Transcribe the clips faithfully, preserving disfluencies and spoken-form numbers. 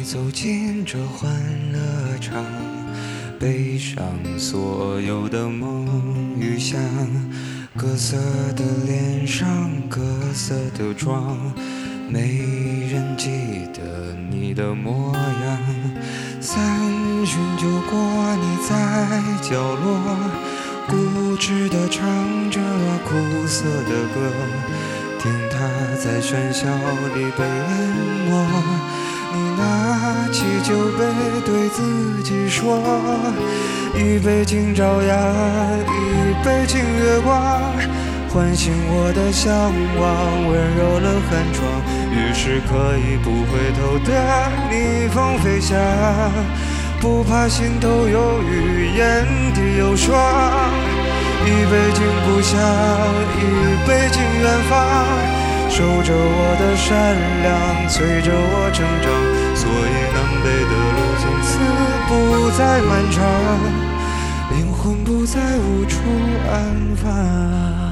你走进这欢乐场，背上所有的梦与想，各色的脸上，各色的妆，没人记得你的模样。三巡酒过，你在角落固执地唱着苦涩的歌，听它在喧嚣里被淹没。你拿起酒杯对自己说，一杯敬朝阳，一杯敬月光，唤醒我的向往，温柔了寒窗，于是可以不回头的逆风飞翔，不怕心头有雨，眼底有霜。一杯敬故乡，一杯敬远方，守着我的善良，催着我成长，所以南北的路从此不再漫长，灵魂不再无处安放。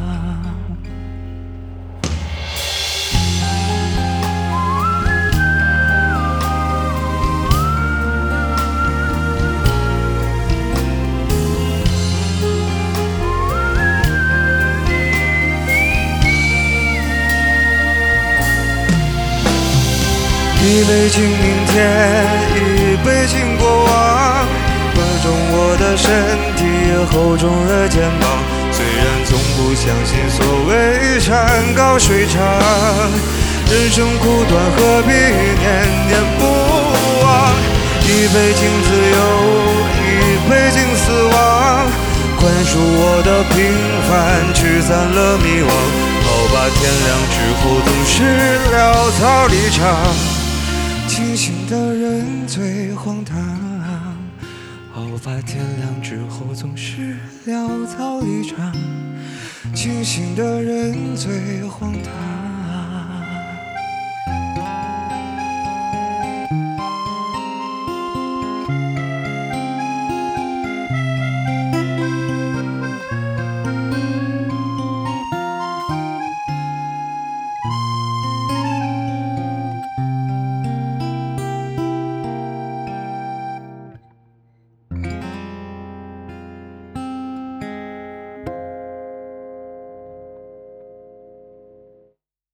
一杯敬明天，一杯敬过往，喝重我的身体，厚重了肩膀。虽然从不相信所谓山高水长，人生苦短，何必念念不忘？一杯敬自由，一杯敬死亡，宽恕我的平凡，驱散了迷惘。好吧，天亮之后总是潦草离场，清醒的人最荒唐。好吧，天亮之后总是潦草离场，清醒的人最荒唐。